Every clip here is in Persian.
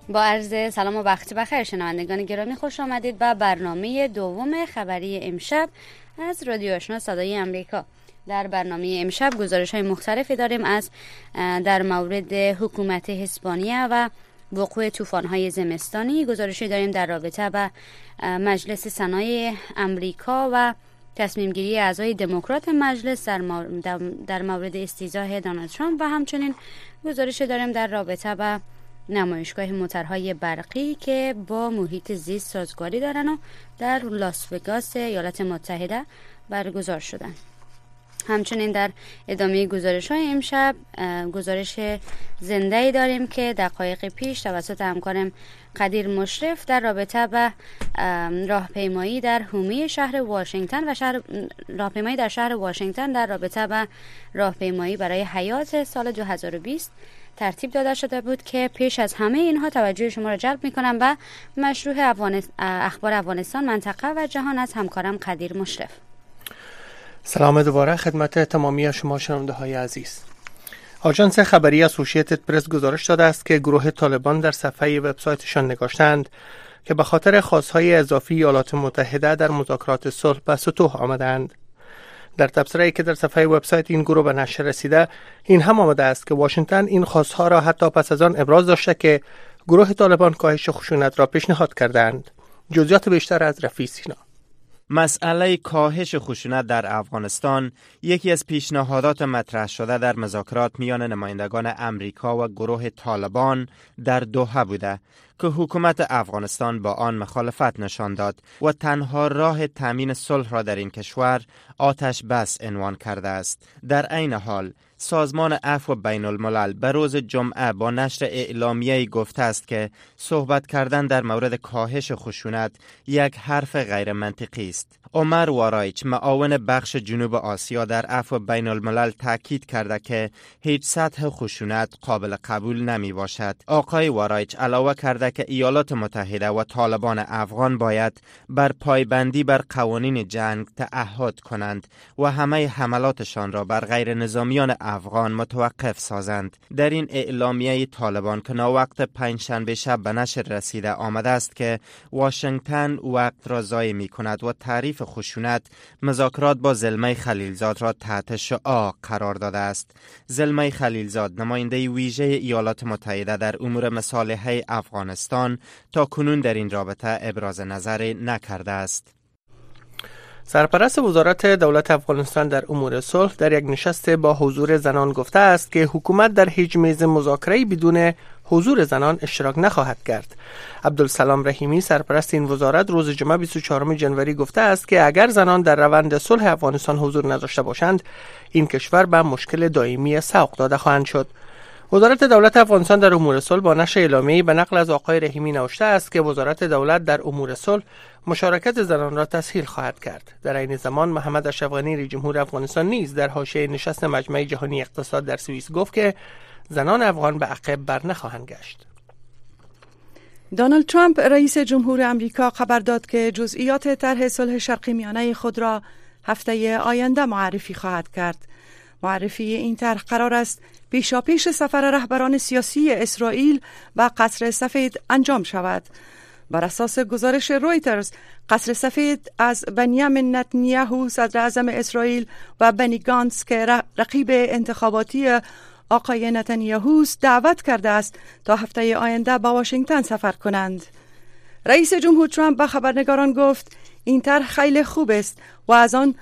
با عرض سلام و وقت بخیر شنوندگان گرامی، خوش آمدید به برنامه دوم خبری امشب از رادیو آشنا صدای امریکا. در برنامه امشب گزارش‌های مختلفی داریم از در مورد حکومت اسپانیا و وقوع طوفان‌های زمستانی. گزارشی داریم در رابطه با مجلس سنای امریکا و تصمیم گیری اعضای دموکرات مجلس در مورد استیضاح دونالد ترامپ و همچنین گزارشی داریم در رابطه با نمایشگاه موتورهای برقی که با محیط زیست سازگاری دارن و در لاس وگاس ایالات متحده برگزار شدن. همچنین در ادامه گزارش‌های امشب گزارش زنده‌ای داریم که دقایق پیش توسط همکارم قدیر مشرف در رابطه با راهپیمایی در حومه شهر واشنگتن و راهپیمایی در شهر واشنگتن در رابطه با راهپیمایی برای حیات سال 2020 ترتیب داده شده بود که پیش از همه اینها توجه شما را جلب می‌کنم به مشروع اخبار افغانستان، منطقه و جهان از همکارم قدیر مشرف. سلام دوباره خدمت تمامی شما شنونده های عزیز. آژانس خبری اسوسییتد پرس گزارش داده است که گروه طالبان در صفحه وبسایتشان نگاشتند که به خاطر خواستهای اضافی ایالات متحده در مذاکرات صلح به سطوح آمدند. در تبصره‌ای که در صفحه وبسایت این گروه به نشر رسیده، این هم آمده است که واشنگتن این خواستها را حتی پس از آن ابراز داشته که گروه طالبان کاهش خشونت را پیشنهاد کردند. جزئیات بیشتر از رفیع سینا. مسئله کاهش خشونت در افغانستان یکی از پیشنهادات مطرح شده در مذاکرات میان نمایندگان امریکا و گروه طالبان در دوحه بوده که حکومت افغانستان با آن مخالفت نشان داد و تنها راه تامین صلح را در این کشور آتش بس عنوان کرده است. در عین حال سازمان عفو بین الملل به روز جمعه با نشر اعلامیه‌ای گفته است که صحبت کردن در مورد کاهش خشونت یک حرف غیر منطقی است. عمر وارایچ، معاون بخش جنوب آسیا در عفو بین الملل، تاکید کرده که هیچ سطح خشونت قابل قبول نمی باشد. آقای وارایچ علاوه کرده که ایالات متحده و طالبان افغان باید بر پایبندی بر قوانین جنگ تعهد کنند و همه حملاتشان را بر غیر نظامیان افغان متوقف سازند. در این اعلامیه طالبان که ناوقت پنجشنبه شب به نشر رسیده آمده است که واشنگتن وقت را ضایع می کند و تعریف خشونت مذاکرات با زلمه خلیلزاد را تحت شعاع قرار داده است. زلمه خلیلزاد نماینده ویژه ایالات متحده در امور مصالحه افغانستان تا کنون در این رابطه ابراز نظر نکرده است. سرپرست وزارت دولت افغانستان در امور صلح در یک نشست با حضور زنان گفته است که حکومت در هیچ میز مذاکره‌ای بدون حضور زنان اشتراک نخواهد کرد. عبدالسلام رحیمی، سرپرست این وزارت، روز جمعه 24 ژانویه گفته است که اگر زنان در روند صلح افغانستان حضور نداشته باشند، این کشور به مشکل دائمی سوق داده خواهند شد. وزارت دولت افغانستان در امور صلح با نشر اعلامیه‌ای به نقل از آقای رحیمی نوشته است که وزارت دولت در امور صلح مشارکت زنان را تسهیل خواهد کرد. در این زمان محمد اشرف غنی رئیس جمهور افغانستان نیز در حاشیه نشست مجمع جهانی اقتصاد در سوئیس گفت که زنان افغان به عقب بر نخواهند گشت. دونالد ترامپ رئیس جمهور آمریکا خبر داد که جزئیات طرح صلح شرقی میانه خود را هفته آینده معرفی خواهد کرد. معرفی این طرح قرار است پیشاپیش سفر رهبران سیاسی اسرائیل و قصر سفید انجام شود. بر اساس گزارش رویترز، قصر سفید از بنیامین نتانیاهو صدر اعظم اسرائیل و بنی گانتس که رقیب انتخاباتی آقای نتانیاهوست دعوت کرده است تا هفته آینده به واشنگتن سفر کنند. رئیس جمهور ترامپ به خبرنگاران گفت این طرح خیلی خوب است و از آن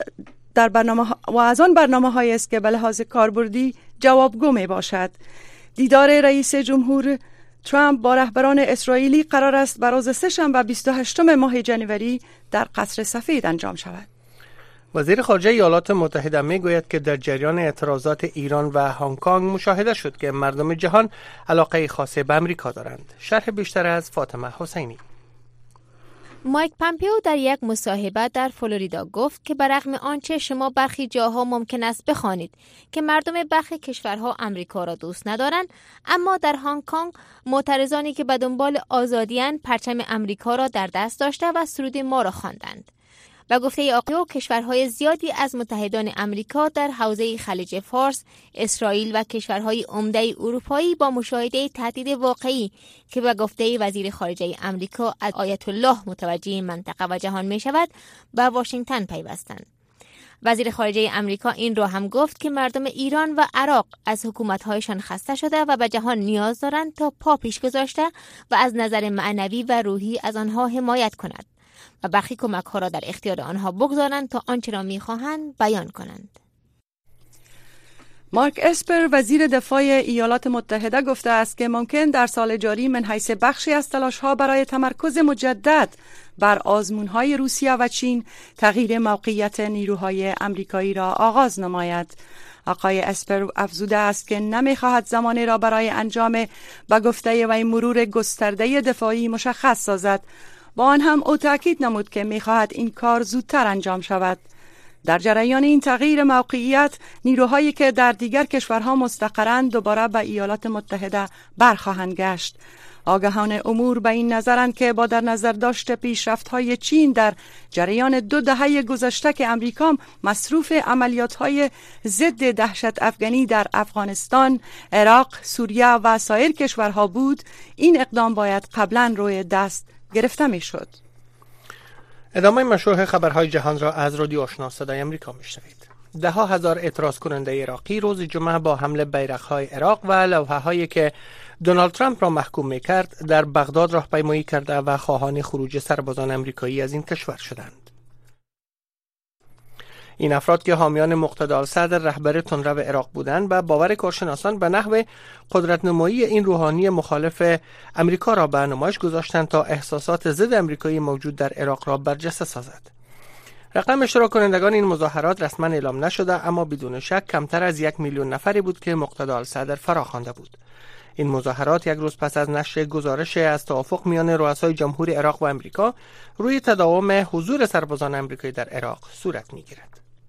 برنامه‌هایی است که به لحاظ کاربردی جوابگو می باشد. دیدار رئیس جمهور ترامپ با رهبران اسرائیلی قرار است بر روز سه‌شنبه 28 ماه جنوری در قصر سفید انجام شود. وزیر خارجه ایالات متحده میگوید که در جریان اعتراضات ایران و هنگ کنگ مشاهده شد که مردم جهان علاقه خاصی به امریکا دارند. شرح بیشتر از فاطمه حسینی. مایک پامپئو در یک مصاحبه در فلوریدا گفت که برغم آنچه شما برخی جاها ممکن است بخوانید که مردم برخی کشورها امریکا را دوست ندارند، اما در هنگ کنگ معترضانی که به دنبال آزادی‌اند پرچم امریکا را در دست داشته و سرود ما را خواندند. و گفته آقای کشورهای زیادی از متحدان امریکا در حوزه خلیج فارس، اسرائیل و کشورهای عمده اروپایی با مشاهده تهدید واقعی که به گفته وزیر خارجه امریکا از آیت الله متوجه منطقه و جهان می شود به واشنگتن پیوستند. وزیر خارجه امریکا این را هم گفت که مردم ایران و عراق از حکومت‌هایشان خسته شده و به جهان نیاز دارند تا پا پیش گذاشته و از نظر معنوی و روحی از آنها حمایت کند و برخی کمک‌ها را در اختیار آنها بگذارند تا آنچه را می‌خواهند بیان کنند. مارک اسپر وزیر دفاع ایالات متحده گفته است که ممکن در سال جاری من حیث بخشی از تلاش‌ها برای تمرکز مجدد بر آزمون‌های روسیه و چین تغییر موقعیت نیروهای امریکایی را آغاز نماید. آقای اسپر افزوده است که نمی‌خواهد زمانی را برای انجام به گفته وی مرور گسترده دفاعی مشخص سازد. با آن هم او تأکید نمود که می‌خواهد این کار زودتر انجام شود. در جریان این تغییر موقعیت، نیروهایی که در دیگر کشورها مستقرند دوباره به ایالات متحده برخواهند گشت. آگاهان امور به این نظرند که با در نظر داشت پیشرفت‌های چین در جریان 2 دهه گذشته که امریکا مصروف عملیات‌های ضد دهشت افغانی در افغانستان، عراق، سوریه و سایر کشورها بود، این اقدام باید قبلاً روی دست گرفته می‌شد. ادامه مشروع خبرهای جهان را از رادیو آشنا صدای امریکا میشنوید. 10,000 اعتراض کننده عراقی روز جمعه با حمله بیرق‌های عراق و لوحه‌هایی که دونالد ترامپ را محکوم می‌کرد در بغداد راهپیمایی کرده و خواهان خروج سربازان امریکایی از این کشور شدند. این افراد که حامیان مقتدی الصدر رهبر تندرو عراق بودند و باور کارشناسان به نحو قدرت‌نمایی این روحانی مخالف امریکا را به نمایش گذاشتند تا احساسات ضد امریکایی موجود در عراق را برجسته سازد. رقم اشتراک کنندگان این مظاهرات رسما اعلام نشده، اما بدون شک کمتر از 1 میلیون نفری بود که مقتدی الصدر فراخوانده بود. این مظاهرات یک روز پس از نشر گزارش از توافق میان رؤسای جمهور عراق و امریکا روی تداوم حضور سربازان امریکایی در عراق صورت می‌گیرد.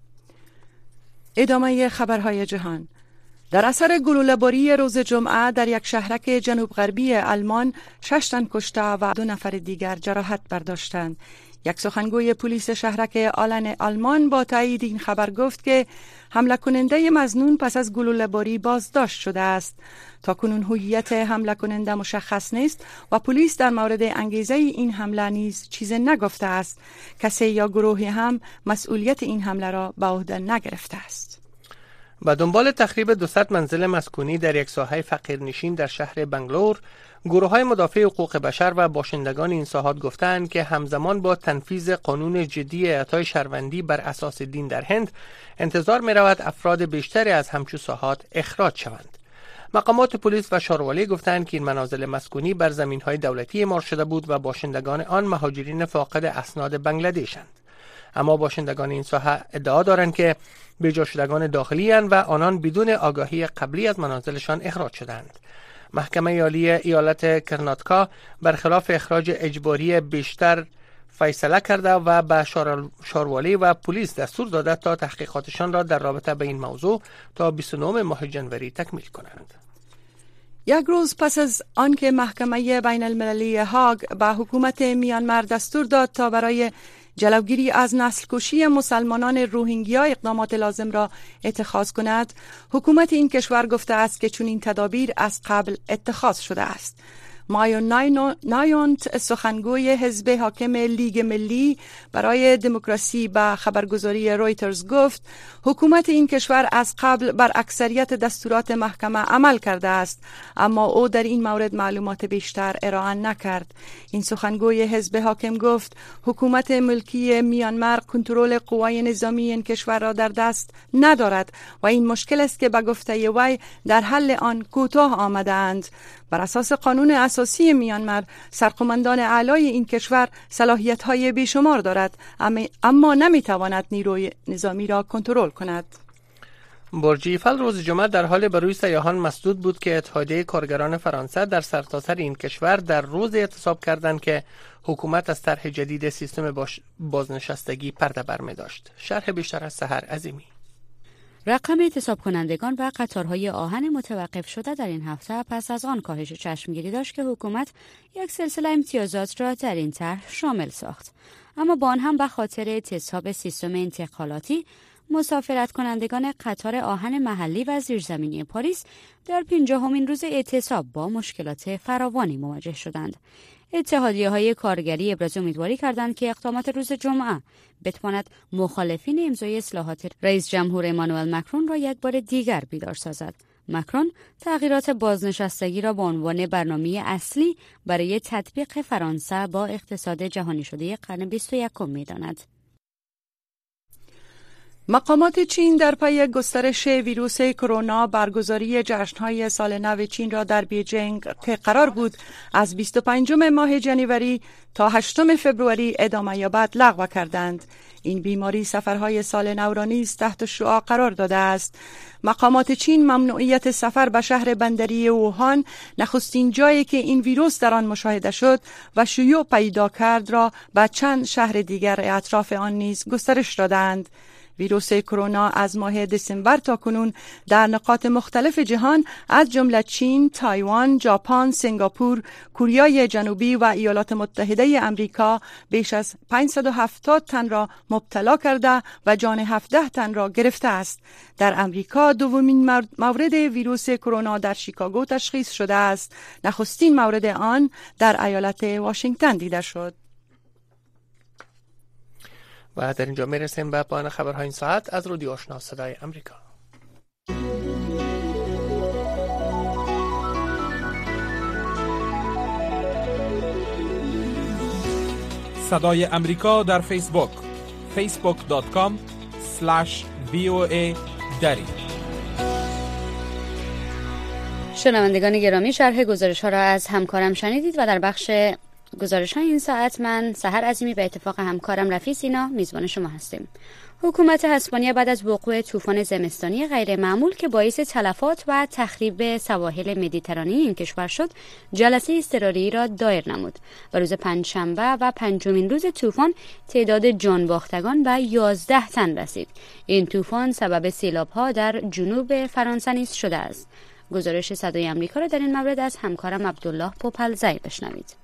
ادامه خبرهای جهان. در اثر گلوله‌باری روز جمعه در یک شهرک جنوب غربی آلمان 6 تن کشته و 2 نفر دیگر جراحت برداشتند. یک سخنگوی پلیس شهرک آلن آلمان با تایید این خبر گفت که حمله کننده مظنون پس از گلوله‌باری بازداشت شده است. تاکنون هویت حمله کننده مشخص نیست و پلیس در مورد انگیزه این حمله نیز چیزی نگفته است. کسی یا گروهی هم مسئولیت این حمله را به عهده نگرفته است. به دنبال تخریب 200 منزل مسکونی در یک ساحه فقیرنشین در شهر بنگلور، گروه‌های مدافع حقوق بشر و باشندگان این ساحات گفتند که همزمان با تنفیذ قانون جدی اعطای شهروندی بر اساس دین در هند، انتظار می‌رود افراد بیشتری از همچون ساحات اخراج شوند. مقامات پلیس و شاروالی گفتند که این منازل مسکونی بر زمین‌های دولتی اعمار شده بود و باشندگان آن مهاجرین فاقد اسناد بنگلادشند. اما باشندگان این ساحه ادعا دارند که بیجا شدگان داخلی اند و آنان بدون آگاهی قبلی از منازلشان اخراج شدند. محکمه عالی ایالت کرناتکا برخلاف اخراج اجباری بیشتر فیصله کرده و به شاروالی و پلیس دستور داده تا تحقیقاتشان را در رابطه به این موضوع تا 29 ماه جنوری تکمیل کنند. یک روز پس از آنکه محکمه بین المللی هاگ به حکومت میانمار دستور داد تا برای جلوگیری از نسل کشی مسلمانان روهینگیا اقدامات لازم را اتخاذ کند، حکومت این کشور گفته است که چنین تدابیر از قبل اتخاذ شده است. مایون نایونت سخنگوی حزب حاکم لیگ ملی برای دموکراسی به خبرگزاری رویترز گفت حکومت این کشور از قبل بر اکثریت دستورات محکمه عمل کرده است، اما او در این مورد معلومات بیشتر ارائه نکرد. این سخنگوی حزب حاکم گفت حکومت ملکی میانمار کنترل قوای نظامی این کشور را در دست ندارد و این مشکل است که به گفته وی در حل آن کوتاه آمدند. بر اساس قانون اساسی میانمار، سرقمندان اعلای این کشور صلاحیت‌های بیشمار دارد، اما نمی‌تواند نیروی نظامی را کنترل کند. برج ایفل روز جمعه در حال به روی سیاحان مسدود بود که اتحادیه کارگران فرانسه در سرتاسر این کشور در روز اعتصاب کردند که حکومت از طرح جدید سیستم بازنشستگی پرده برمی داشت. شرح بیشتر از سحر عظیمی. رقم اعتصاب کنندگان و قطارهای آهن متوقف شده در این هفته پس از آن کاهش چشمگیری داشت که حکومت یک سلسله امتیازات را در این طرح شامل ساخت. اما با آن هم به خاطر اعتصاب سیستم انتقالاتی، مسافرت کنندگان قطار آهن محلی و زیرزمینی پاریس در 50مین روز اعتصاب با مشکلات فراوانی مواجه شدند. اتحادیه‌های کارگری ابراز امیدواری کردند که اقدامات روز جمعه بتواند مخالفین امضای اصلاحات رئیس جمهور امانوئل مکرون را یک بار دیگر بیدار سازد. مکرون تغییرات بازنشستگی را به عنوان برنامه اصلی برای تطبیق فرانسه با اقتصاد جهانی شده قرن 21 می‌داند. مقامات چین در پی گسترش ویروس کرونا برگزاری جشن‌های سال نو چین را در بیجینگ که قرار بود از 25 ماه جنوری تا 8 فوریه ادامه یابد لغو کردند. این بیماری سفرهای سال نو را نیز تحت شعاع قرار داده است. مقامات چین ممنوعیت سفر به شهر بندری ووهان، نخستین جایی که این ویروس در آن مشاهده شد و شیوع پیدا کرد، را به چند شهر دیگر اطراف آن نیز گسترش دادند. ویروس کرونا از ماه دسامبر تا کنون در نقاط مختلف جهان از جمله چین، تایوان، ژاپن، سنگاپور، کره جنوبی و ایالات متحده آمریکا بیش از 570 تن را مبتلا کرده و جان 17 تن را گرفته است. در آمریکا دومین مورد ویروس کرونا در شیکاگو تشخیص شده است. نخستین مورد آن در ایالت واشنگتن دیده شد. و در اینجا میرسیم به پایان خبرهای این ساعت از رادیو آشنا صدای امریکا. صدای امریکا در فیسبوک facebook.com/VOA دری. شنوندگان گرامی، شرح گزارش ها را از همکارم شنیدید و در بخش گزارش های این ساعت من سحر عظیمی به اتفاق همکارم رفیع سینا میزبان شما هستیم. حکومت اسپانیا بعد از وقوع طوفان زمستانی غیر معمول که باعث تلفات و تخریب سواحل مدیترانه این کشور شد، جلسه اضطراری را دایر نمود و روز پنجشنبه و 5مین روز طوفان تعداد جان باختگان به 11 تن رسید. این طوفان سبب سیلاب‌ها در جنوب فرانسه نیز شده است. گزارش صدای آمریکا را در این مورد از همکارم عبدالله پوپلزی بشنوید.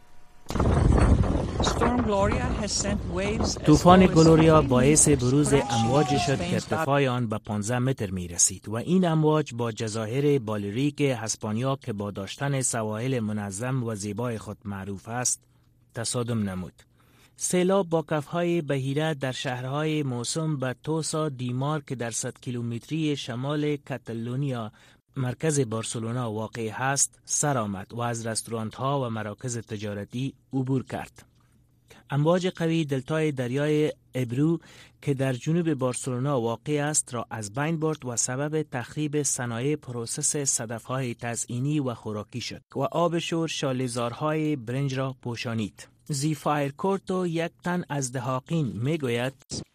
طوفان گلوریا باعث بروز امواجی شد که ارتفاع آن به 15 متر می رسید و این امواج با جزایر بالیریک اسپانیا که با داشتن سواحل منظم و زیبای خود معروف است تصادم نمود. سیلاب با کفهای بحیره در شهرهای موسوم به توسا دیمار که در 100 کیلومتری شمال کاتالونیا مرکز بارسلونا واقع هست سر آمد و از رستوران‌ها و مراکز تجارتی عبور کرد. امواج قوی دلتای دریای ابرو که در جنوب بارسلونا واقع است را از بین برد و سبب تخریب صنایع پروسس صدف‌های تزئینی و خوراکی شد و آب شور شاله‌زارهای برنج را پوشانید. زیفایر کورتو، یک تن از دهاقین، میگوید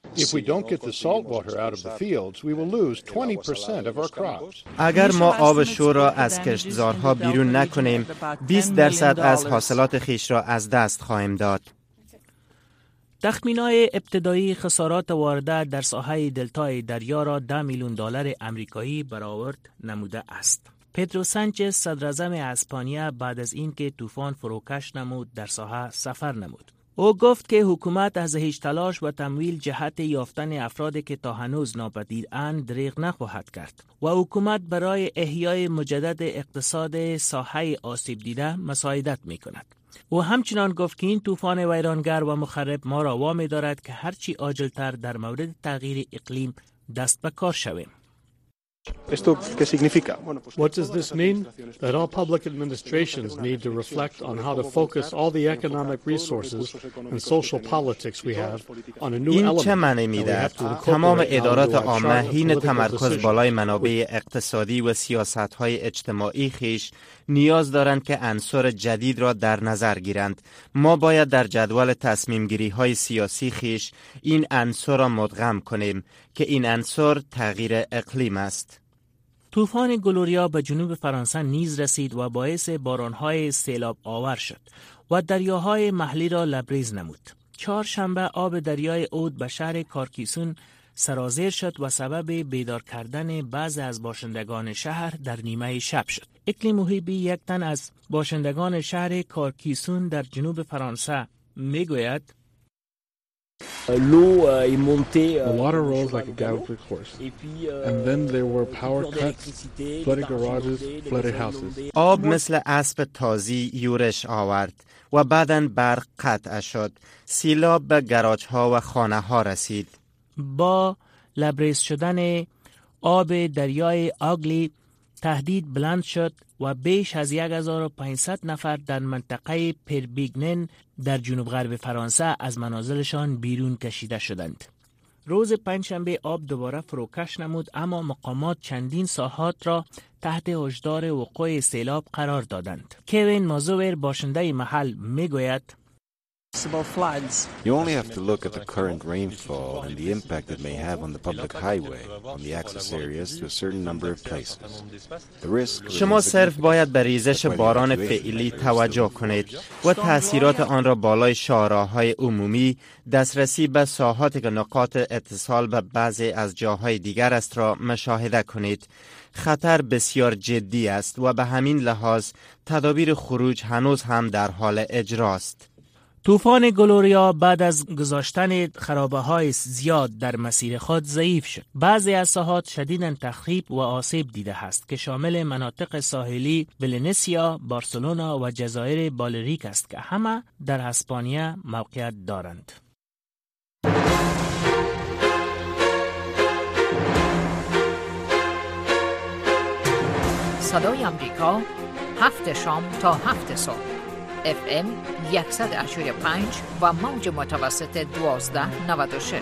اگر ما آب شور را از کشتزارها بیرون نکنیم 20% از حاصلات خیش را از دست خواهیم داد. تخمین‌های ابتدایی خسارات وارده در ساحه دلتای دریا را $10 میلیون آمریکایی برآورد نموده است. پدرو سانچز صدراعظم اسپانیا بعد از اینکه طوفان فروکش نمود در ساحه سفر نمود. او گفت که حکومت از هیچ تلاش و تمویل جهت یافتن افرادی که تا هنوز ناپدیداند دریغ نخواهد کرد و حکومت برای احیای مجدد اقتصاد ساحه آسیب دیده مساعدت می‌کند. او همچنان گفت که این طوفان ویرانگر و مخرب ما را وامی دارد که هرچی عاجل‌تر در مورد تغییر اقلیم دست به کار شویم. What does this mean? That all public administrations need to reflect on how to focus all the economic resources and social politics we have on a new element. این چه معنی می‌دهد؟ تمام ادارات عامه حین تمرکز بالای منابع اقتصادی و سیاست‌های اجتماعی خیش نیاز دارند که عنصر جدید را در نظر گیرند. ما باید در جدول تصمیم گیری های سیاسی خیش این عنصر را مدغم کنیم که این عنصر تغییر اقلیم است. طوفان گلوریا به جنوب فرانسه نیز رسید و باعث بارانهای سیلاب آور شد و دریاهای محلی را لبریز نمود. چهارشنبه آب دریای اود به شهر کارکیسون سرازیر شد و سبب بیدار کردن بعضی از باشندگان شهر در نیمه شب شد. اکلی محیبی، یک تن از باشندگان شهر کارکیسون در جنوب فرانسه میگوید The water rose like a galloping horse, and then there were power cuts, flooded garages, flooded houses. آب مثل اسب تازی یورش آورد و بعداً برق قطع شد. سیلاب به گاراژ ها و خانه ها رسید. با لبریز شدن آب دریای آگلی تهدید بلند شد و بیش از 1500 نفر در منطقه پربیگنن در جنوب غرب فرانسه از منازلشان بیرون کشیده شدند. روز پنجشنبه آب دوباره فروکش نمود، اما مقامات چندین ساحات را تحت هشدار وقوع سیلاب قرار دادند. کوین مازوور باشنده محل میگوید You only have to look at the current rainfall and the impact it may have on the public highway, on the access areas to a certain number of places. The risk شما صرف باید به ریزش باران فعلی توجه کنید و تأثیرات آن را بالای شاهراهای عمومی، دسترسی به ساحات که نقاط اتصال به بعضی از جاهای دیگر است را مشاهده کنید. خطر بسیار جدی است و به همین لحاظ تدابیر خروج هنوز هم در حال اجراست. طوفان گلوریا بعد از گذاشتن خرابه‌های زیاد در مسیر خود ضعیف شد. بعضی از ساحات شدیداً تخریب و آسیب دیده است که شامل مناطق ساحلی ولنسیا، بارسلونا و جزایر بالریک است که همه در اسپانیا موقعیت دارند. صدای آمریکا 7 شام تا 7 صبح FM 100.5 و موج متوسط 1296.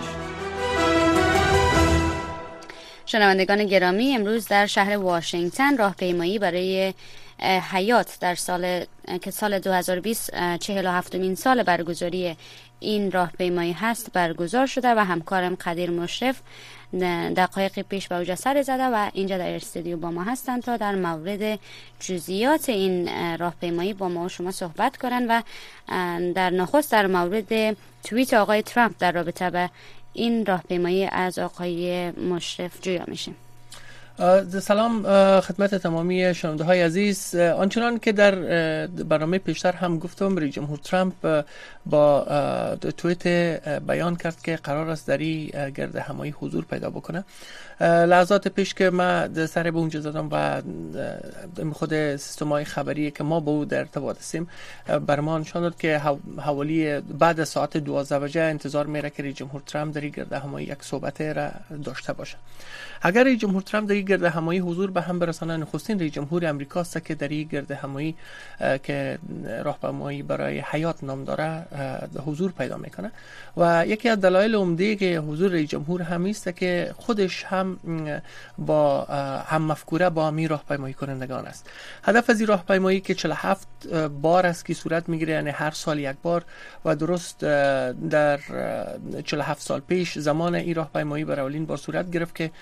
شنوندگان گرامی، امروز در شهر واشنگتن راهپیمایی برای حیات در سال 2020 47مین سال برگزاری این راهپیمایی هست برگزار شده و همکارم قدیر مشرف دقایق پیش به اوج سر زده و اینجا در استودیو با ما هستند تا در مورد جزئیات این راهپیمایی با ما و شما صحبت کنند و در نخست در مورد توییت آقای ترامپ در رابطه به این راهپیمایی از آقای مشرف جویا میشیم. سلام خدمت تمامی شنونده های عزیز. آنچنان که در برنامه پیشتر هم گفتم، رئیس جمهور ترامپ با توییت بیان کرد که قرار است در این گرد همایی حضور پیدا بکنه. لحظات پیش که ما سر به اونجا زدم و خود سیستم‌های خبری که ما با او در ارتباط هستیم بر ما نشان داد که حوالی بعد از ساعت 12 بجه انتظار میره که رئیس جمهور ترامپ در این گرد همایی یک صحبت را داشته باشه. اگر رئیس جمهور ترامپ در این گرد همایی حضور به هم برسانه، نخستین رئیس جمهور امریکا است که در این گرد همایی که راهپیمایی برای حیات نام داره حضور پیدا میکنه و یکی از دلایل عمده که حضور رئیس جمهور هم است که خودش هم با هم مفکوره با همین راهپیمایی کنندگان است. هدف از این راهپیمایی که 47 بار است که صورت میگیره، یعنی هر سال یک بار، و درست در 47 سال پیش زمان این راهپیمایی برای اولین بار صورت گرفت که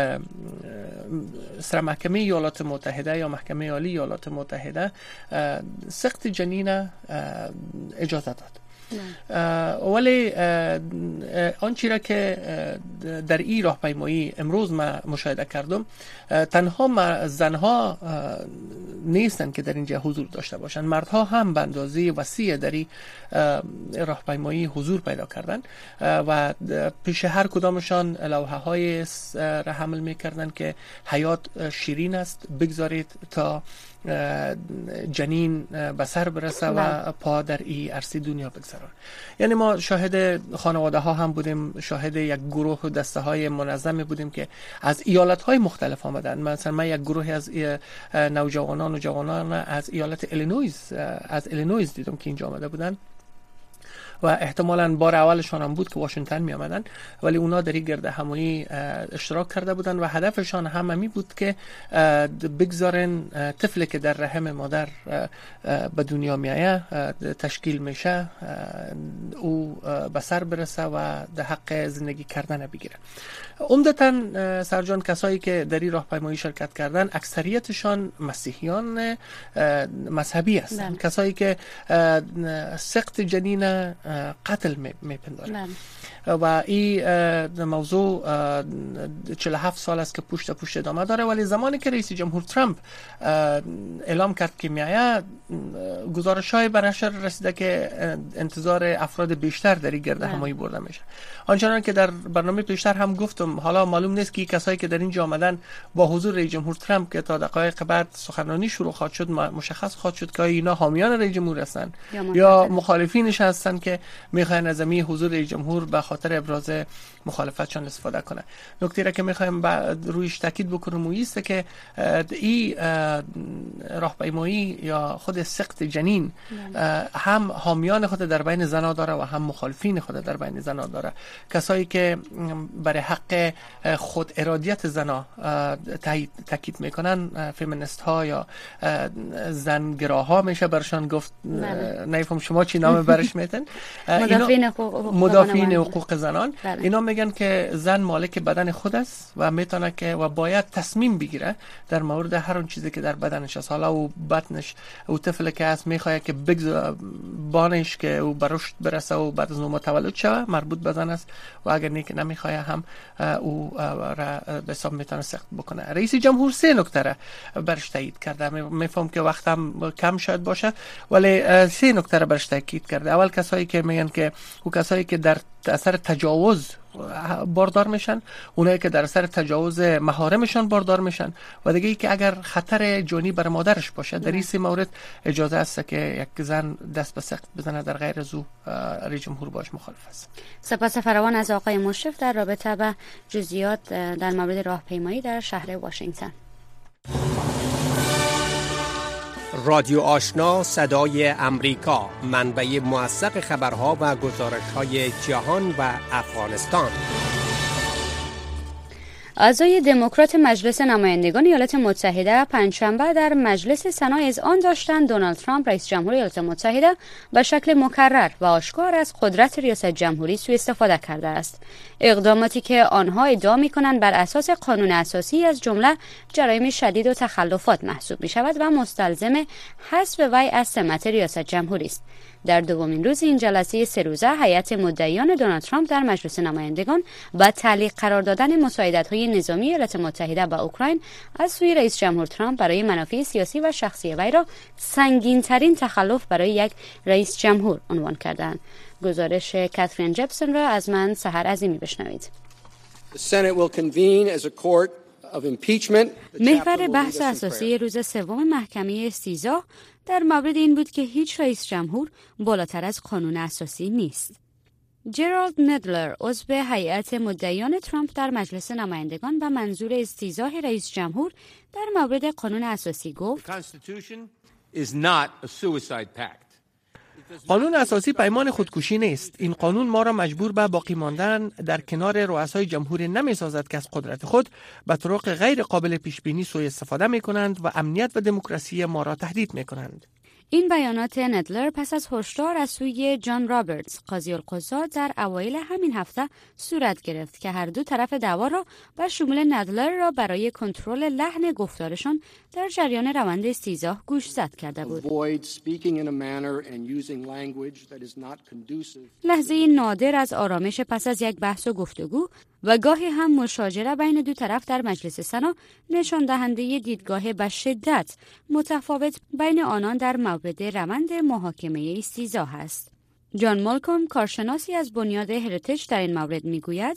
سر محکمه ایالات متحده یا محکمه عالی ایالات متحده سقط جنین اجازه داد. ولی آنچه را که در این راهپیمایی امروز ما مشاهده کردم، تنها زنها نیستن که در اینجا حضور داشته باشند، مردها هم به اندازه وسیع در این راهپیمایی حضور پیدا کردن و پیش هر کدامشان لوحه های را حمل میکردن که حیات شیرین است، بگذارید تا جنین به سر برسه و پا در این عرصه دنیا بگذارن. یعنی ما شاهد خانواده ها هم بودیم، شاهد یک گروه دسته های منظمی بودیم که از ایالت های مختلف آمدن. مثلا من یک گروه از نوجوانان و جوانان از ایالت ایلینویز دیدم که اینجا آمده بودن و احتمالاً بار اولشان هم بود که واشنگتن می آمدن، ولی اونا در این گرد همایی اشتراک کرده بودن و هدفشان هم همی بود که بگذارن طفلی که در رحم مادر به دنیا می آید تشکیل میشه او به سر برسه و در حق زندگی کردن بگیره. عمدتاً سرجان کسایی که در این راهپیمایی شرکت کردن اکثریتشان مسیحیان مذهبی هستند، کسایی که سقط جنین قتل میپنداره و این موضوع 47 سال است که پشت ادامه داره. ولی زمانی که رئیس جمهور ترامپ اعلام کرد که میآید، گزارش‌های به نشر رسیده که انتظار افراد بیشتر در این گرد همایی برده میشه. آنچنان که در برنامه پیشتر هم گفتم، حالا معلوم نیست که کسایی که در اینجا آمدن با حضور رئیس جمهور ترامپ که تا دقایق بعد سخنرانی شروع خواهد شد مشخص خواهد شد که اینا حامیان رئیس جمهور هستند یا مخالفینش هستند که میخواین از حضور رئیس جمهور به خاطر ابراز مخالفتشان استفاده کنه. نکته را که میخوایم رویش تاکید بکنم است که این راهپیمایی یا خود سقط جنین هم حامیان خود در بین زنان داره و هم مخالفین خود در بین زنان داره. کسایی که برای حق خود ارادیت زنان تاکید میکنن، فمینیست ها یا زنگراها میشه برشان گفت، نمیفهم شما چی نام برش میتن، مدافعین حقوق زنان. اینا میگن که زن مالک بدن خود است و میتونه که و باید تصمیم بگیره در مورد هر اون چیزی که در بدنش است. حالا او بطنش او طفل که است میخواد که بانش که او به رشد برسه و بعد از نو متولد شوه مربوط به زن است و اگر نمیخواد هم او را به حساب میتونه سخت بکنه. رئیس جمهور 3 نکته را برش تایید کرده. میفهم که وقتم کم شاید باشه ولی 3 نکته را برش تاکید کرده. اول کسایی که میگن که او کسایی که در اثر تجاوز باردار میشن، اونایی که در اثر تجاوز محارمشان باردار میشن و دیگه ای که اگر خطر جانی بر مادرش باشه در این مورد اجازه است که یک زن دست به سقط بزنه، در غیر از او رئیس جمهور باش مخالف است. سپاس فراوان از آقای مشرف در رابطه با جزئیات در مورد راهپیمایی در شهر واشنگتن. رادیو آشنا صدای امریکا، منبع موثق خبرها و گزارش‌های جهان و افغانستان. اعضای دموکرات مجلس نمایندگان ایالات متحده پنجشنبه در مجلس سنا اذعان داشتند دونالد ترامپ رئیس جمهور ایالات متحده به شکل مکرر و آشکار از قدرت ریاست جمهوری سوء استفاده کرده است. اقداماتی که آنها ادعا می‌کنند بر اساس قانون اساسی از جمله جرایم شدید و تخلفات محسوب می‌شود و مستلزم حذف وی از سمت ریاست جمهوری است. در دومین روز این جلسه 3 روزه هیئت مدعیان دونالد ترامپ در مجلس نمایندگان با تعلیق قرار دادن مساعدت‌های نظامی ایالات متحده به اوکراین از سوی رئیس جمهور ترامپ برای منافع سیاسی و شخصی وی را سنگین‌ترین تخلف برای یک رئیس جمهور عنوان کردند. گزارش کاترین جپسون را از من سحر عظیمی بشنوید. محور بحث اساسی روز سوم محکمه استیضاح در مورد این بود که هیچ رئیس جمهور بالاتر از قانون اساسی نیست. جرالد ندلر عضو هیئت مدعیان ترامپ در مجلس نمایندگان و منظور استیضاح رئیس جمهور در مورد قانون اساسی گفت: قانون اساسی پیمان خودکشی نیست. این قانون ما را مجبور به باقی ماندن در کنار رؤسای جمهوری نمی سازد که از قدرت خود به طرق غیر قابل پیش بینی سوء استفاده می کنند و امنیت و دموکراسی ما را تهدید می کنند. این بیانات ندلر پس از هشدار از سوی جان رابرتس قاضی القضات در اوایل همین هفته صورت گرفت که هر دو طرف دعوا را و شمول ندلر را برای کنترل لحن گفتارشان در جریان روند استیضاح گوشزد کرده بود. لحظه نادر از آرامش پس از یک بحث و گفتگو و گاهی هم مشاجره بین دو طرف در مجلس سنا نشان دهنده دیدگاه به شدت متفاوت بین آنان در مورد روند محاکمه استیضاح است. جان مالکوم کارشناسی از بنیاد هریتیج در این مورد میگوید: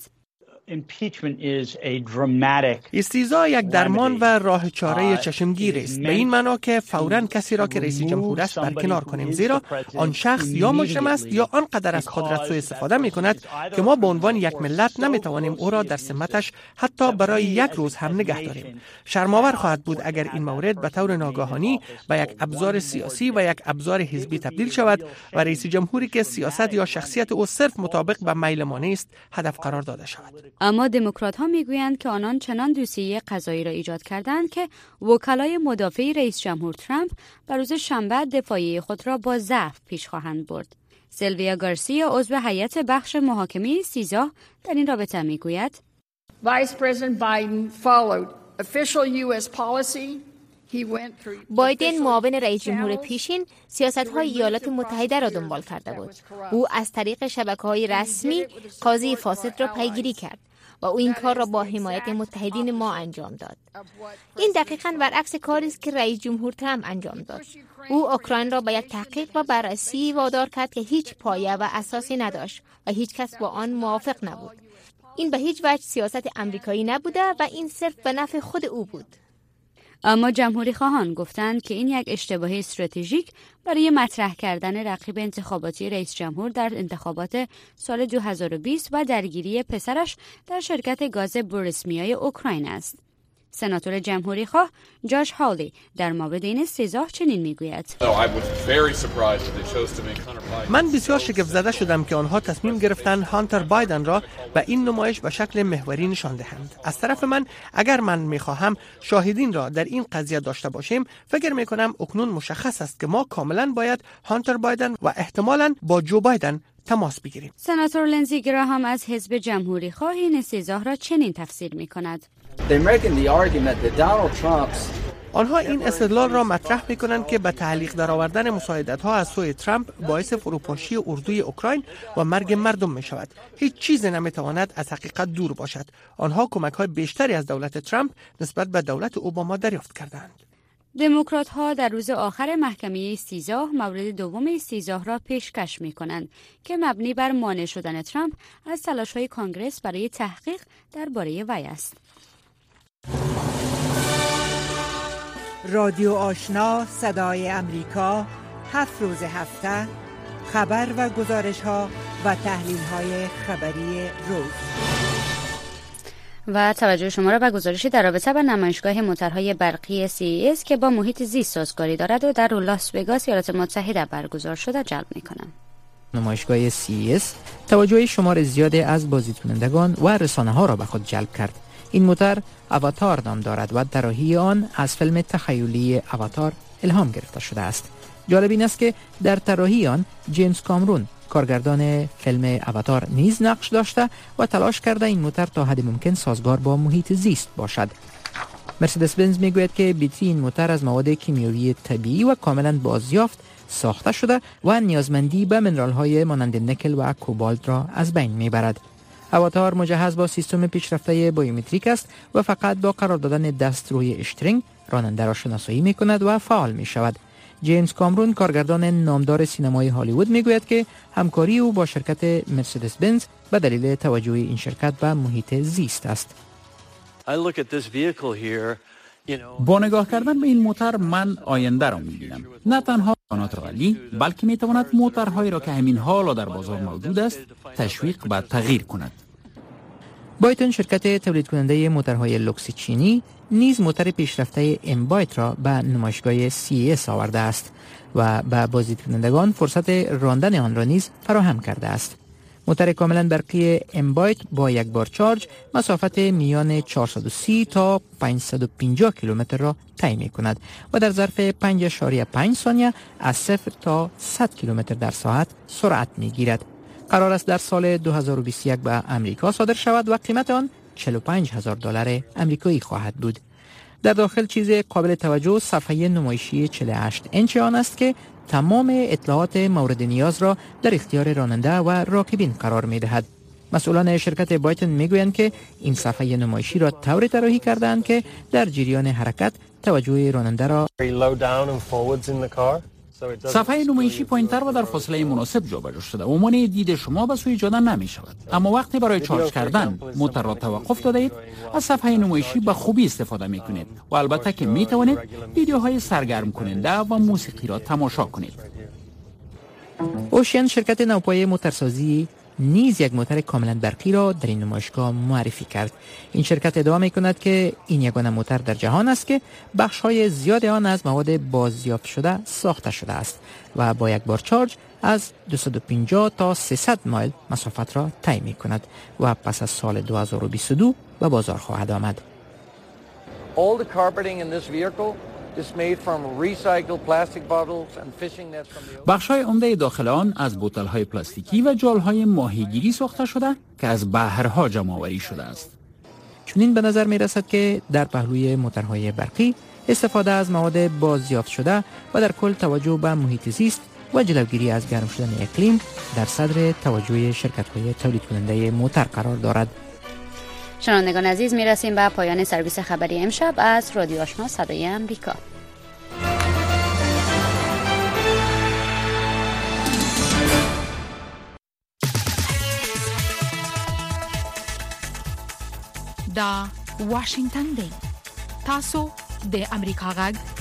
استیضاح یک درمان و راه چاره چشمگیر است، به این معنا که فوراً کسی را که رئیس جمهور است برکنار کنیم، زیرا آن شخص یا مجرم است یا آنقدر از قدرت سوء استفاده می کند که ما به عنوان یک ملت نمی توانیم او را در سمتش حتی برای یک روز هم نگه داریم. شرم‌آور خواهد بود اگر این مورد به طور ناگهانی به یک ابزار سیاسی و یک ابزار حزبی تبدیل شود و رئیس جمهوری که سیاست یا شخصیت او صرف مطابق با میل ما نیست هدف قرار داده شود. اما دموکرات‌ها میگویند که آنان چنان دوسیه قضایی را ایجاد کردند که وکلای مدافع رئیس جمهور ترامپ بر روز شنبه دفاعیه خود را با ضعف پیش خواهند برد. سیلویا گارسیا عضو هیئت بخش محاکمه استیضاح در این رابطه میگوید: Vice President Biden followed official US policy بایدن معاون رئیس جمهور پیشین سیاست‌های ایالات متحده را دنبال کرده بود. او از طریق شبکه‌های رسمی قاضی فاسد را پیگیری کرد و او این کار را با حمایت متحدین ما انجام داد. این دقیقاً برعکس کاری است که رئیس جمهور ترامپ انجام داد. او اوکراین را به یک تحقیق و بررسی وادار کرد که هیچ پایه و اساسی نداشت و هیچ کس با آن موافق نبود. این به هیچ وجه سیاست امریکایی نبوده و این صرف به نفع خود او بود. اما جمهوری خواهان گفتند که این یک اشتباه استراتژیک برای مطرح کردن رقیب انتخاباتی رئیس جمهور در انتخابات سال 2020 و درگیری پسرش در شرکت گاز بوریسمیای اوکراین است. سناتور جمهوری خواه جاش هالی در مورد این استیضاح چنین میگوید: من بسیار شگفت زده شدم که آنها تصمیم گرفتند هانتر بایدن را به این نمایش به شکل محوری نشان دهند. از طرف من اگر من میخواهم شاهدین را در این قضیه داشته باشیم، فکر میکنم اکنون مشخص است که ما کاملا باید هانتر بایدن و احتمالاً با جو بایدن تماس بگیریم. سناتور لنزی گراهام از حزب جمهوری خواه این استیضاح را چنین تفسیر میکند: آنها این استدلال را مطرح می‌کنند که به تعلیق درآوردن مساعدت‌ها از سوی ترامپ باعث فروپاشی اردوی اوکراین و مرگ مردم می‌شود. هیچ چیزی نمی‌تواند از حقیقت دور باشد. آنها کمک‌های بیشتری از دولت ترامپ نسبت به دولت اوباما دریافت کردند. دموکرات‌ها در روز آخر محکمه استیضاح مورد دوم استیضاح را پیشکش می‌کنند که مبنی بر مانع شدن ترامپ از تلاش‌های کانگرس برای تحقیق درباره وی است. رادیو آشنا صدای امریکا 7 روز هفته خبر و گزارش‌ها و تحلیل‌های خبری روز. و توجه شما را به گزارشی در رابطه با نمایشگاه موتورهای برقی CES که با محیط زیست سازگاری دارد و در لاس وگاس ایالات متحده برگزار شده جلب می‌کنم. نمایشگاه CES توجه شمار زیادی از بازدیدکنندگان و رسانه‌ها را به خود جلب کرد. این موتور اواتار نام دارد و طراحی آن از فیلم تخیلی اواتار الهام گرفته شده است. جالب این است که در طراحی آن جیمز کامرون کارگردان فیلم اواتار نیز نقش داشته و تلاش کرده این موتور تا حد ممکن سازگار با محیط زیست باشد. مرسدس بنز میگوید که بیتری این موتور از مواد کیمیایی طبیعی و کاملا بازیافت ساخته شده و نیازمندی به منرال‌های مانند نکل و کوبالت را از بین میبرد. اواتار مجهز با سیستم پیشرفته بایومتریک است و فقط با قرار دادن دست روی اشترینگ راننده را شناسایی می کند و فعال می شود. جیمز کامرون کارگردان نامدار سینمای هالیوود می گوید که همکاری او با شرکت مرسدس بنز به دلیل توجه این شرکت به محیط زیست است. با نگاه کردن به این موتور من آینده را می‌بینم. نه تنها صنعت رلی بلکه می‌تواند موتورهایی را که همین حالا در بازار موجود است تشویق و تغییر کند. بایتون شرکت تولید کننده موتورهای لوکس چینی نیز موتور پیشرفته امبایت را به نمایشگاه CES آورده است و به بازدیدکنندگان فرصت راندن آن را نیز فراهم کرده است. موتور کاملا برقی امبایت با یک بار چارج مسافت میان 430 تا 550 کیلومتر را طی می‌کند و در ظرف 5.5 ثانیه از 0 تا 100 کیلومتر در ساعت سرعت می‌گیرد. قرار است در سال 2021 به امریکا صادر شود و قیمت آن $45,000 امریکایی خواهد بود. در داخل چیز قابل توجه صفحه نمایشی 48 اینچ آن است که تمام اطلاعات مورد نیاز را در اختیار راننده و راکبین قرار می دهد. مسئولان شرکت بایتون می گویند که این صفحه نمایشی را طوری طراحی کردند که در جریان حرکت توجه راننده را صفحه نمایشی پایین‌تر و در فاصله مناسب جابجا شده و مانع دید شما به سوی جاده نمی شود. اما وقتی برای چارج کردن موتور را توقف داده اید از صفحه نمایشی به خوبی استفاده می کنید و البته که می توانید ویدیوهای سرگرم کننده و موسیقی را تماشا کنید. اوشین شرکت نوپای موتورسازی نیز یک موتور کاملا برقی را در این نمایشگاه معرفی کرد. این شرکت ادعا می کند که این یگانه موتور در جهان است که بخش‌های زیاد آن از مواد بازیافت شده ساخته شده است و با یک بار چارج از 250 تا 300 مایل مسافت را طی می کند و پس از سال 2022 به بازار خواهد آمد. All the carpeting in this vehicle is made from recycled plastic bottles and fishing nets from the بخش‌های عمده داخل آن از بوتل‌های پلاستیکی و جال‌های ماهیگیری ساخته شده که از بحرها جمع‌آوری شده است. چنین به نظر می رسد که در پهلوی موتورهای برقی استفاده از مواد بازیافت شده و در کل توجه به محیط زیست و جلوگیری از گرم شدن اقلیم در صدر توجه شرکت‌های تولید کننده موتر قرار دارد. شنوندگان عزیز، میرسیم به پایان سرویس خبری امشب از رادیو آشنا صدای امریکا. دا واشنگتن دی تاسو د امریکا غږ